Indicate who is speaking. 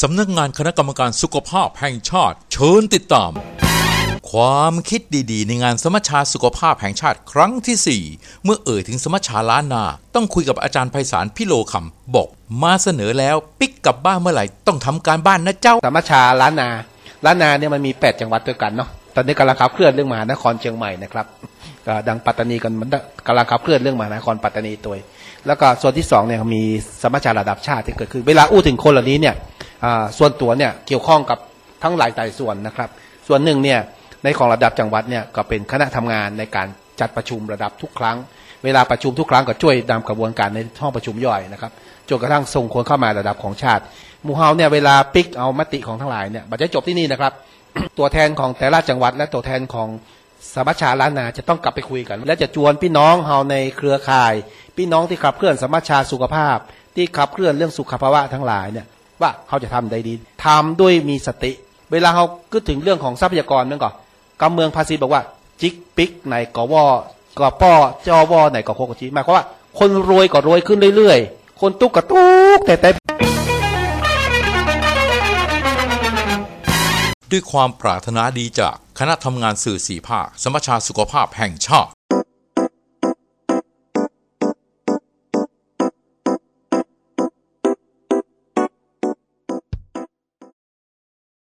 Speaker 1: สำนักงานคณะกรรมการสุขภาพแห่งชาติเชิญติดตามความคิดดีๆในงานสมัชชาสุขภาพแห่งชาติครั้งที่4เมื่อถึงสมัชชาล้านนาต้องคุยกับอาจารย์ไพศาลพิโลคำบอกมาเสนอแล้วปิ๊กกลับบ้านเมื่อไหร่ต้องทำการบ้านนะเจ้า
Speaker 2: สมัชชาล้านนาเนี่ยมันมี8จังหวัดด้วยกันเนาะตอนนี้กำลังขับเคลื่อนเรื่องมหานครเชียงใหม่นะครับก็ดังปัตตานีกันมันกำลังขับเคลื่อนเรื่องมหานครปัตตานีตัวแล้วก็ส่วนที่2เนี่ยมีสมัชชาระดับชาติที่เกิดขึ้นเวลาอู้ถึงคนเหล่านี้เนี่ยส่วนตัวเนี่ยเกี่ยวข้องกับทั้งหลายส่วนนะครับส่วนหนึ่งเนี่ยในของระดับจังหวัดเนี่ยก็เป็นคณะทำงานในการจัดประชุมระดับทุกครั้งเวลาประชุมทุกครั้งก็ช่วยนำกระบวนการในห้องประชุมย่อยนะครับจนกระทั่งส่งคนเข้ามาระดับของชาติหมู่เฮาเนี่ยเวลาปิกเอามติของทั้งหลายเนี่ยบัดจะจบที่นี่นะครับ ตัวแทนของแต่ละจังหวัดและตัวแทนของสมัชชาล้านนาจะต้องกลับไปคุยกันและจะชวนพี่น้องเฮาในเครือข่ายพี่น้องที่ขับเคลื่อนสมัชชาสุขภาพที่ขับเคลื่อนเรื่องสุขภาวะทั้งหลายเนี่ยว่าเขาจะทำได้ดีทำด้วยมีสติเวลาเขาคิดถึงเรื่องของทรัพยากรนั่นก่อนกำเมืองภาษีบอกว่าจิกปิกในกวกป้อจอวในกโคกจีหมายความว่าคนรวยก็รวยขึ้นเรื่อยๆคนตุ๊กก็ตุ๊กแต่
Speaker 1: ด้วยความปรารถนาดีจากคณะทำงานสื่อสีภาคสมัชชาสุขภาพแห่งชาติ